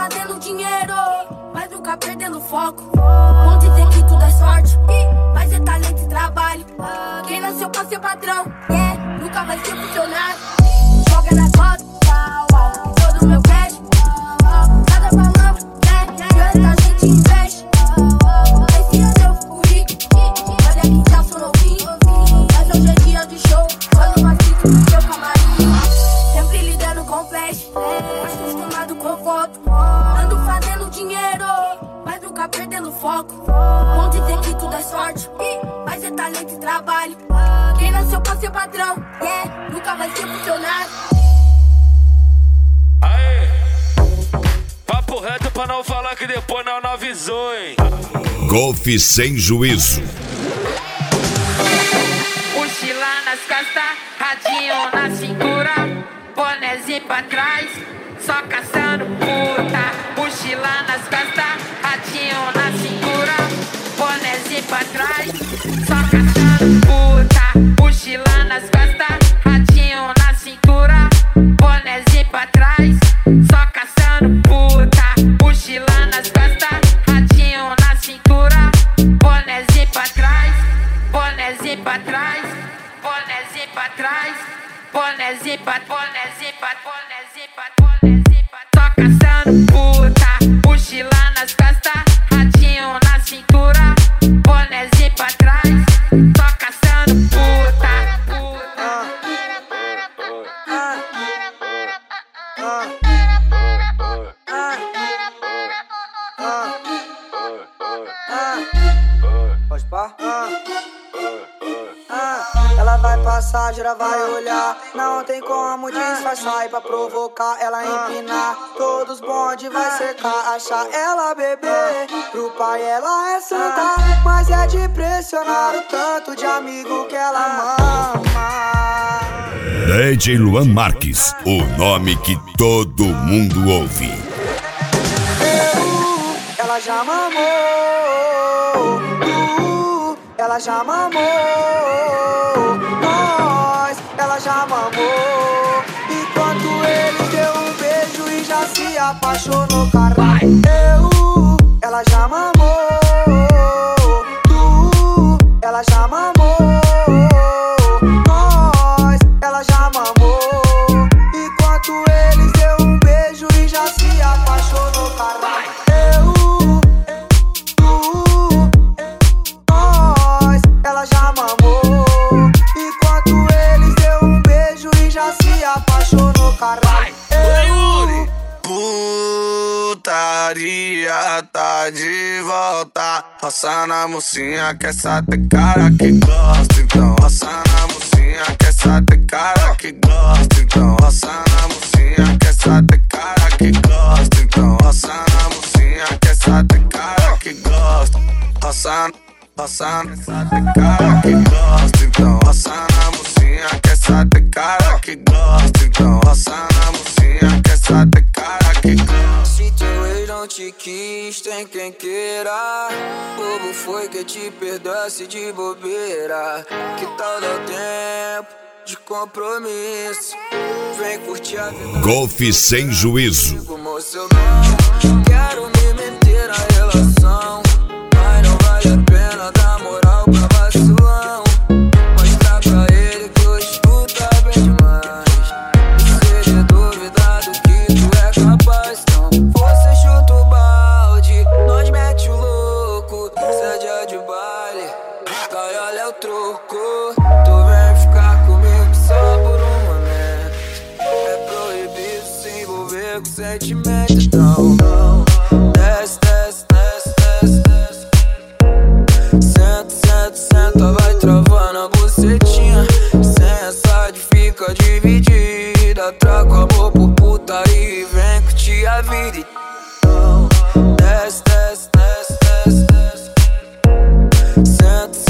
fazendo dinheiro, mas nunca perdendo foco. Vão dizer que tudo é sorte, mas é talento e trabalho. Quem nasceu pra ser patrão, nunca vai ser funcionário. Joga na cota, todo meu cash. Cada palavra, tanta gente investe. Esse ano eu fico rico, olha que já sou novinho. Mas hoje é dia de show, quando mais fico no seu camarim. Sempre lidando com flash, acostumado com foto. Ando fazendo dinheiro, mas nunca perdendo foco. Vão dizer que tudo é sorte, mas é talento e trabalho. Quem nasceu pra ser patrão, nunca vai ser funcionário. Aê, papo reto pra não falar que depois não avisou, hein? Golfe sem juízo. Mochila nas costas, radinho na cintura, bonézinho pra trás, só caçando puta. Mochila nas costas, radinho na cintura, bonézinho pra trás, só caçando puta. Mochila nas costas, radinho na cintura, bonézinho pra trás, só caçando puta. Mochila nas costas, radinho na cintura, bonézinho pra trás, bonézinho pra trás, bonézinho pra trás, bonézinho pra só caçando puta. Mochila nas costas, radinho na cintura, bonézinho pra trás, só caçando puta. Pode pá? Ela vai passar, geral vai olhar. Não tem como disfarçar. E pra provocar ela empinar, todos bonde vai secar. Achar ela beber, pro pai ela é santa, mas é de impressionar o tanto de amigo que ela mama. DJ Luan Marques, o nome que todo mundo ouve. Ela já mamou, ela já mamou, nós, ela já mamou. Enquanto ele deu um beijo e já se apaixonou, caralho. Ela já mamou, ela já mamou, nós, ela já mamou. Enquanto eles deu um beijo e já se apaixonou, caralho. Ela já mamou, enquanto eles deu um beijo e já se apaixonou, caralho. Putaria tá de volta. Roça na mocinha que essa tem cara que gosta. Então roça na mocinha que essa tem cara que gosta. Então roça na mocinha que essa tem cara que gosta. Então roça na mocinha que essa tem cara que gosta. Roça essa tem cara que gosta. Então roça na mocinha que essa tem cara que gosta. Então roça na mocinha que essa tem cara que gosta. Se teu ex não te quis, tem quem queira. Bobo foi que te perdoasse de bobeira. Que tal dar tempo de compromisso? Vem curtir a vida. Golfe sem juízo. Moço, eu não quero me meter na relação, mas não vale a pena dar moral pra vacilão. Mostrar pra ele que hoje tu tá bem demais. Se ele duvidar do que tu é capaz, não. Você chuta o balde, nós mete o louco. Cê é dia de baile, cai, olha é o troco. Tu vem ficar comigo só por um momento. É proibido se envolver com sentimento, então desce, desce, desce, desce, desce. Senta, senta, senta, vai travando a bucetinha. Sensa de fica dividida. Traga o amor por putaria e vem curtir a vida. Então desce, desce, desce, desce, desce. Senta,